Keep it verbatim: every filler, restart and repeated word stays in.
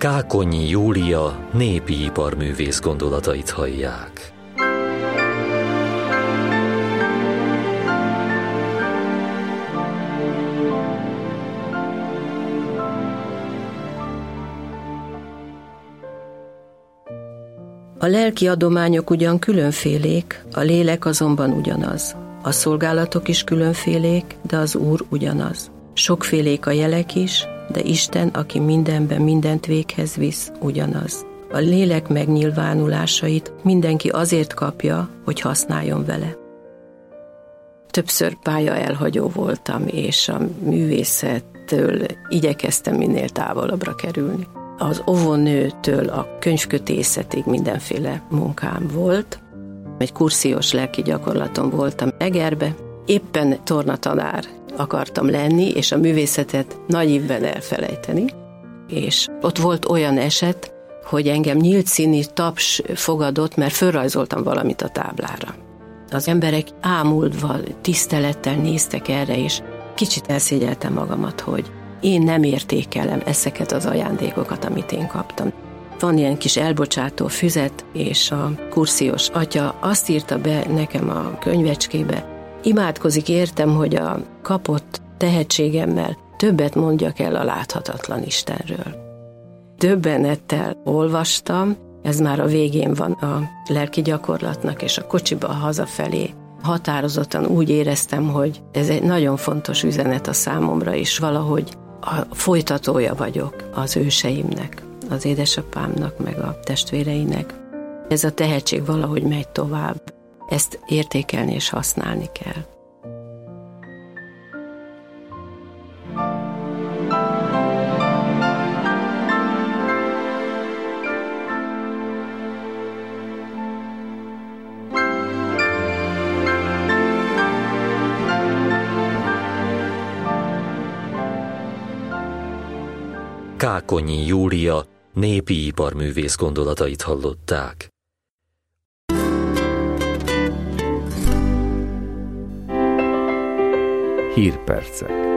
Kákonyi Júlia népi iparművész gondolatait hallják. A lelki adományok ugyan különfélék, a lélek azonban ugyanaz. A szolgálatok is különfélék, de az Úr ugyanaz. Sokfélék a jelek is, de Isten, aki mindenben mindent véghez visz, ugyanaz. A lélek megnyilvánulásait mindenki azért kapja, hogy használjon vele. Többször pálya elhagyó voltam, és a művészettől igyekeztem minél távolabbra kerülni. Az óvónőtől a könyvkötészetig mindenféle munkám volt. Egy kursziós lelki gyakorlaton voltam Egerbe. Éppen tornatanár akartam lenni, és a művészetet nagy ívben elfelejteni. És ott volt olyan eset, hogy engem nyílt színű taps fogadott, mert fölrajzoltam valamit a táblára. Az emberek ámulva, tisztelettel néztek erre, és kicsit elszégyeltem magamat, hogy én nem értékelem ezeket az ajándékokat, amit én kaptam. Van ilyen kis elbocsátó füzet, és a kursziós atya azt írta be nekem a könyvecskébe, imádkozik értem, hogy a kapott tehetségemmel többet mondjak el a láthatatlan Istenről. Döbbenettel olvastam, ez már a végén van a lelki gyakorlatnak, és a kocsiba hazafelé határozottan úgy éreztem, hogy ez egy nagyon fontos üzenet a számomra, és valahogy a folytatója vagyok az őseimnek, az édesapámnak, meg a testvéreinek. Ez a tehetség valahogy megy tovább. Ezt értékelni és használni kell. Kákonyi Júlia népi iparművész gondolatait hallották. Hírpercek.